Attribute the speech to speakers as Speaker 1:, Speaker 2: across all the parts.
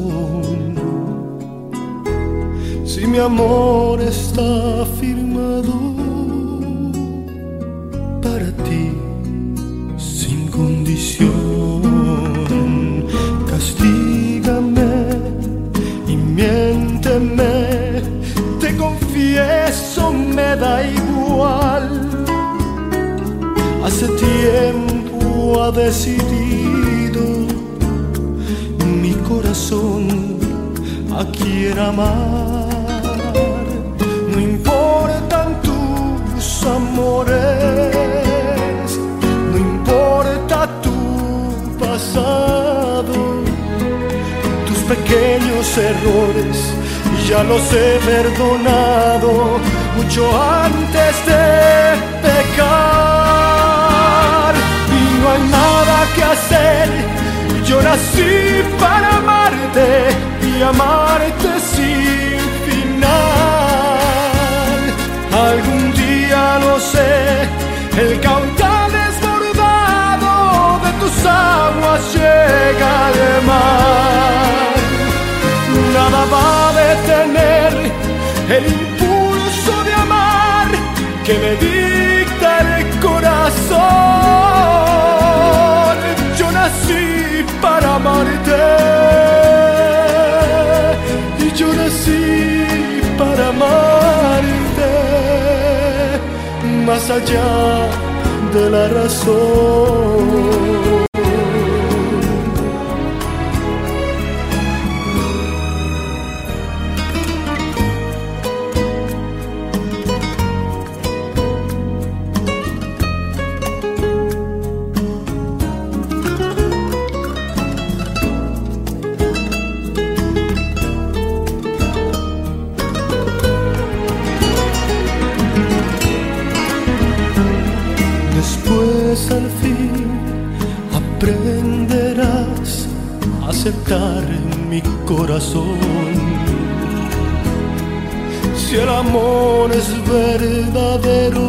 Speaker 1: corazón. Si mi amor está firmado para ti sin condición, castígame y miénteme, te confieso, me da igual. Hace tiempo ha decidido mi corazón a quien amar. No importan tus amores, no importa tu pasado, tus pequeños errores ya los he perdonado mucho antes de pecar. Y no hay nada que hacer, yo nací para amarte y amarte sin final. Algún día, no sé, el caudal desbordado de tus aguas llega al mar. Nada va a detener el impulso de amar que me dicta el corazón. Yo nací para amarte y yo nací para amarte más allá de la razón. Después al fin aprenderás a aceptar mi corazón. Si el amor es verdadero,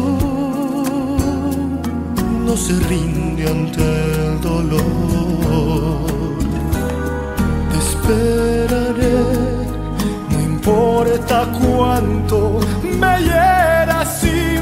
Speaker 1: no se rinde ante el dolor. Te esperaré, no importa cuánto me hieras sin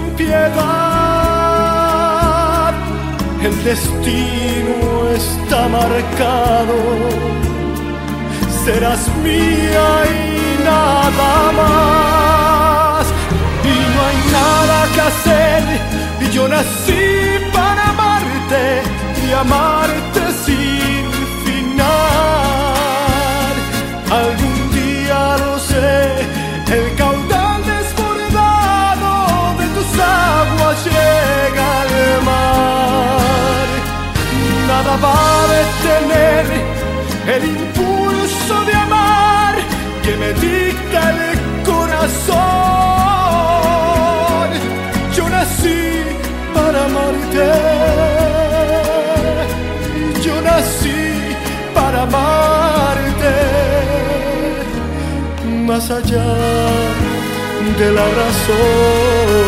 Speaker 1: piedad. El destino está marcado, serás mía y nada más. Y no hay nada que hacer, y yo nací para amarte y amarte sin final. Algún día, lo sé, el caudal desbordado de tus aguas llega al mar. Nada va a detener el impulso de amar que me dicta el corazón. Yo nací para amarte, yo nací para amarte más allá de la razón.